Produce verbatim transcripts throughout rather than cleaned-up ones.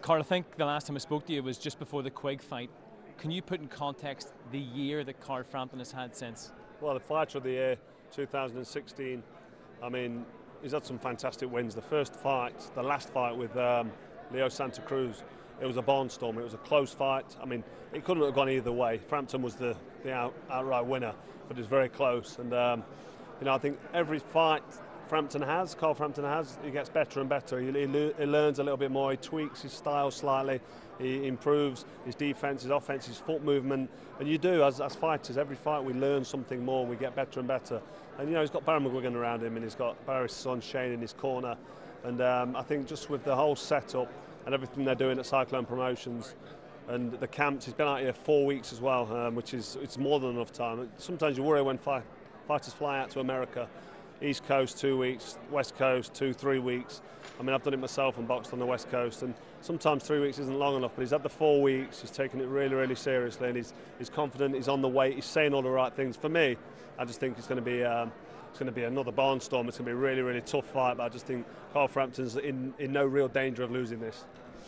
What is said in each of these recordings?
Carl, I think the last time I spoke to you was just before the Quigg fight. Can you put in context the year that Carl Frampton has had since? Well, the fighter of the year, two thousand sixteen, I mean, he's had some fantastic wins. The first fight, the last fight with um, Leo Santa Cruz, it was a barnstorm. It was a close fight. I mean, it couldn't have gone either way. Frampton was the, the out, outright winner, but it was very close. And, um, you know, I think every fight Frampton has, Carl Frampton has, he gets better and better. He, he, he learns a little bit more, he tweaks his style slightly, he improves his defence, his offence, his foot movement. And you do, as, as fighters, every fight we learn something more, we get better and better. And, you know, he's got Barry McGuigan around him, and he's got Barry's son Shane in his corner. And um, I think just with the whole setup and everything they're doing at Cyclone Promotions, and the camps, he's been out here four weeks as well, um, which is it's more than enough time. Sometimes you worry when fight, fighters fly out to America. East Coast two weeks, West Coast two, three weeks. I mean, I've done it myself and boxed on the West Coast, and sometimes three weeks isn't long enough, but he's had the four weeks, he's taken it really, really seriously, and he's, he's confident, he's on the weight, he's saying all the right things. For me, I just think it's going to be um, it's going to be another barnstorm. It's going to be a really, really tough fight, but I just think Carl Frampton's in, in no real danger of losing this.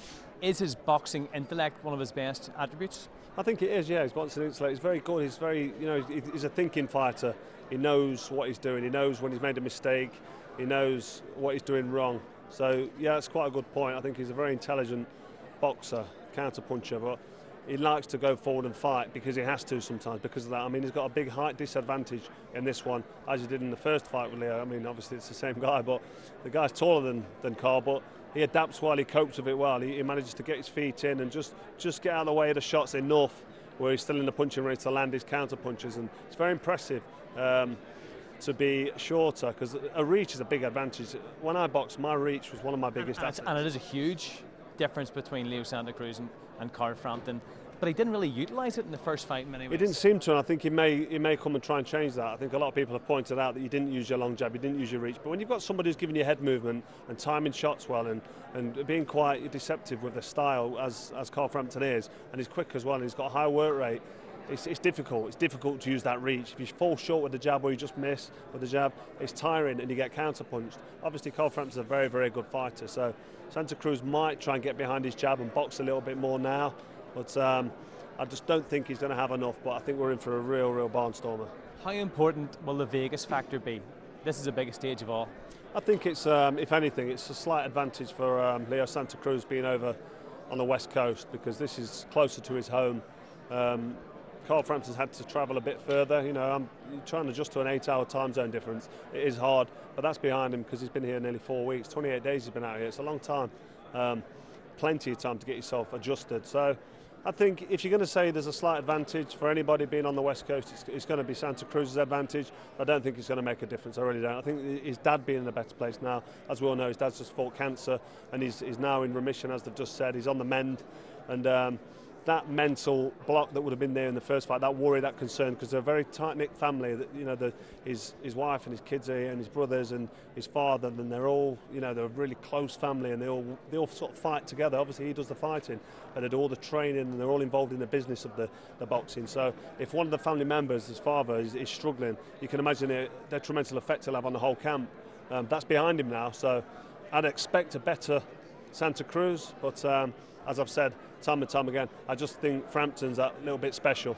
Is his boxing intellect one of his best attributes? I think it is, yeah. His boxing intellect, he's very good. He's very, you know, he's a thinking fighter. He knows what he's doing. He knows when he's made a mistake. He knows what he's doing wrong. So, yeah, that's quite a good point. I think he's a very intelligent boxer, counter-puncher, but he likes to go forward and fight because he has to sometimes because of that. I mean, he's got a big height disadvantage in this one, as he did in the first fight with Leo. I mean, obviously it's the same guy, but the guy's taller than, than Carl, but he adapts well, he copes with it well. He, he manages to get his feet in and just, just get out of the way of the shots enough where he's still in the punching range to land his counter punches, and it's very impressive um, to be shorter because a reach is a big advantage. When I boxed, my reach was one of my biggest and, assets. And it is a huge difference between Leo Santa Cruz and, and Carl Frampton, but he didn't really utilise it in the first fight in many ways. He didn't seem to, and I think he may he may come and try and change that. I think a lot of people have pointed out that you didn't use your long jab, you didn't use your reach, but when you've got somebody who's giving you head movement and timing shots well and, and being quite deceptive with the style as, as Carl Frampton is, and he's quick as well, and he's got a high work rate, It's, it's difficult. It's difficult to use that reach. If you fall short with the jab or you just miss with the jab, it's tiring and you get counter-punched. Obviously, Carl Frampton's a very, very good fighter, so Santa Cruz might try and get behind his jab and box a little bit more now, but um, I just don't think he's going to have enough, but I think we're in for a real, real barnstormer. How important will the Vegas factor be? This is the biggest stage of all. I think it's, um, if anything, it's a slight advantage for um, Leo Santa Cruz being over on the West Coast because this is closer to his home. Um, Carl Frampton's had to travel a bit further. You know, I'm trying to adjust to an eight-hour time zone difference. It is hard, but that's behind him because he's been here nearly four weeks. twenty-eight days he's been out here. It's a long time. Um, plenty of time to get yourself adjusted. So I think if you're going to say there's a slight advantage for anybody being on the West Coast, it's, it's going to be Santa Cruz's advantage. I don't think it's going to make a difference. I really don't. I think his dad being in a better place now. As we all know, his dad's just fought cancer and he's, he's now in remission, as they've just said. He's on the mend. And um, that mental block that would have been there in the first fight, that worry, that concern, because they're a very tight-knit family. That, you know, the, his his wife and his kids are here, and his brothers and his father, and they're all, you know, they're a really close family, and they all they all sort of fight together. Obviously, he does the fighting, and they do all the training, and they're all involved in the business of the, the boxing. So, if one of the family members, his father, is, is struggling, you can imagine the detrimental effect he'll have on the whole camp. Um, that's behind him now, so I'd expect a better Santa Cruz, but um, as I've said time and time again, I just think Frampton's a little bit special.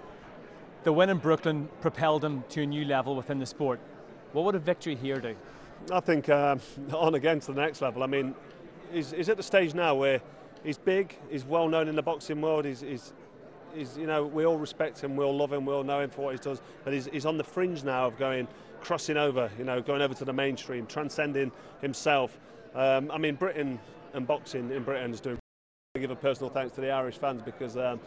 The win in Brooklyn propelled him to a new level within the sport. What would a victory here do? I think um, on again to the next level. I mean, he's, he's at the stage now where he's big, he's well known in the boxing world, he's, he's, he's, you know, we all respect him, we all love him, we all know him for what he does, but he's, he's on the fringe now of going, crossing over, you know, going over to the mainstream, transcending himself. Um, I mean, Britain and boxing in Britain is doing. I give a personal thanks to the Irish fans because um,